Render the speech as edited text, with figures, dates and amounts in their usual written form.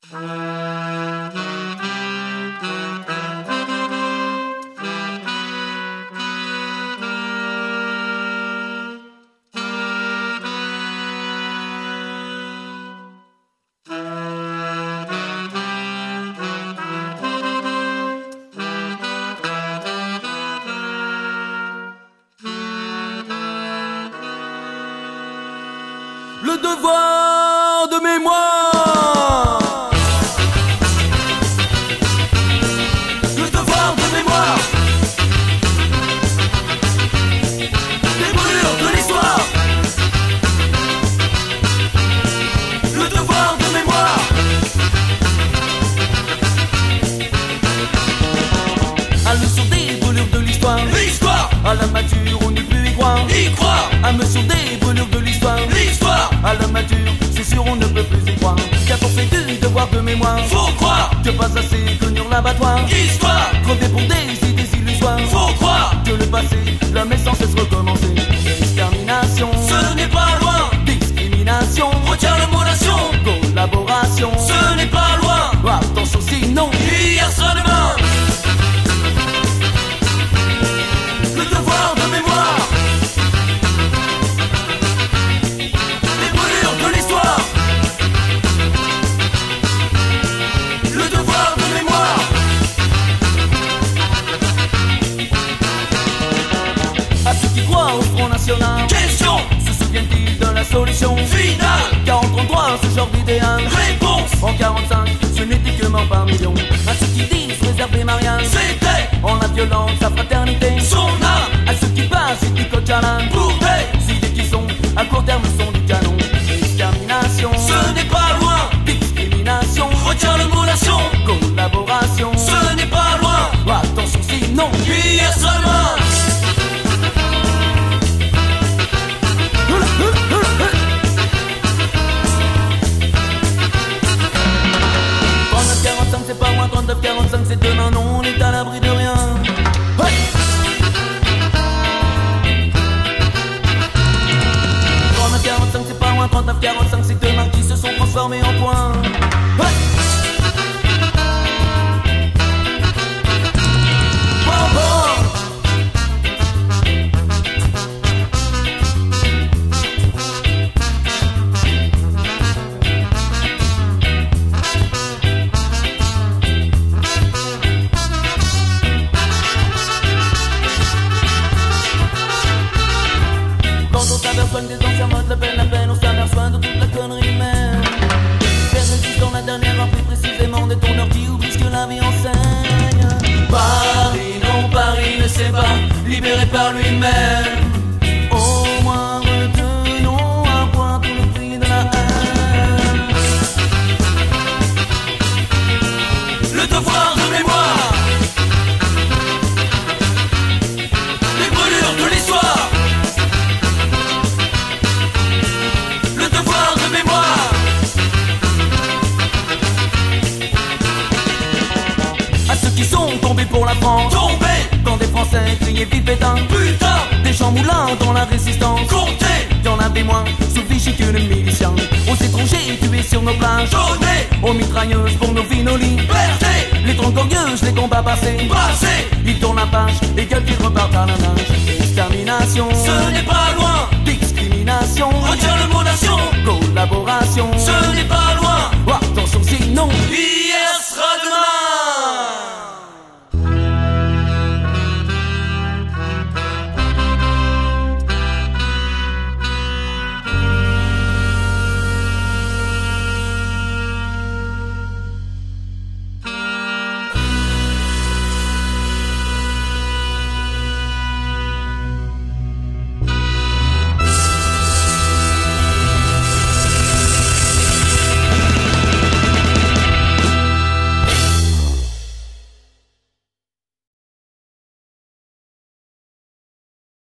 Le devoir de mémoire. Le devoir de mémoire. Les brûlures de l'histoire. Le devoir de mémoire. À leçon des brûlures de l'histoire. L'histoire. À la mature on ne peut y croire. Y croire. À mesure des brûlures de l'histoire. L'histoire. À la mature, c'est sûr on ne peut plus y croire. Qu'à forcer du devoir de mémoire. Faut croire que pas assez connu l'abattoir. Histoire. Crever pour des idées illusoires. Faut croire que le passé, l'homme est sans cesse recommencer. Extermination, ce n'est pas loin. Discrimination, retiens le mot nation. Collaboration, ce n'est pas loin. Attention sinon, hier sera demain. Le devoir de mémoire. Question, se souviennent-ils de la solution finale? 43, ce genre d'idéal. Réponse, en 45, ce n'était que mort par millions. À ceux qui disent réserver mariage, c'était en la violence, la fraternité. Son âme, à ceux qui passent et qui coachent à l'âme. Pour des idées qui sont, à court terme, sont du canon. Extermination, ce n'est pas loin. Discrimination, retiens le mot nation. Collaboration, ce n'est pas loin. Attention sinon, hier sera demain. 39-45 c'est pas moi, 39-45 c'est demain, non on est à l'abri de rien. Hey 39-45 c'est pas moi, 39-45 c'est demain qui se sont transformés en points. Hey bon, bon. Des anciens modes, la peine, on s'aperçoit de toute la connerie humaine. Faire juste dans la dernière heure, plus précisément des tourneurs qui oublient ce que la vie enseigne. Paris, non, Paris ne s'est pas libéré par lui-même. Au moins retenons à point tout le prix de la haine. Le devoir de mémoire. Les brûlures de l'histoire. Tombés pour la France, tombés quand des Français criaient vive pétain. Putain, des gens moulins dans la résistance. Comptez, y'en avait moins sous Vichy que les miliciens. Aux étrangers tués sur nos plages, donnés aux mitrailleuses pour nos vies, nos libertés. Les troncs glorieuses, les combats passés, ils tournent la page et qu'ils repartent à la nage. Extermination, ce n'est pas loin. Discrimination, retiens le mot nation. Collaboration, ce n'est pas loin.